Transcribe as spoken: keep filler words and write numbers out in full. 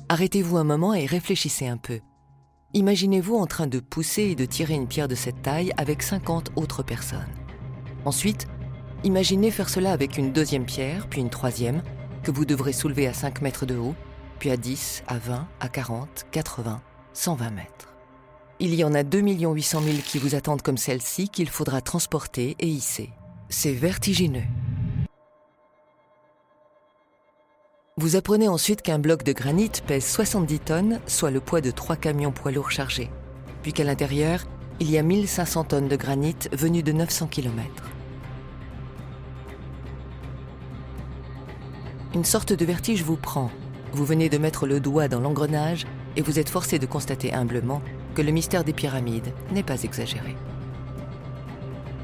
Arrêtez-vous un moment et réfléchissez un peu. Imaginez-vous en train de pousser et de tirer une pierre de cette taille avec cinquante autres personnes. Ensuite, imaginez faire cela avec une deuxième pierre, puis une troisième, que vous devrez soulever à cinq mètres de haut, puis à dix, à vingt, à quarante, quatre-vingts, cent vingt mètres. Il y en a deux millions huit cent mille qui vous attendent comme celle-ci qu'il faudra transporter et hisser. C'est vertigineux. Vous apprenez ensuite qu'un bloc de granit pèse soixante-dix tonnes, soit le poids de trois camions poids lourds chargés, puis qu'à l'intérieur, il y a mille cinq cents tonnes de granit venues de neuf cents kilomètres. Une sorte de vertige vous prend. Vous venez de mettre le doigt dans l'engrenage et vous êtes forcé de constater humblement que le mystère des pyramides n'est pas exagéré.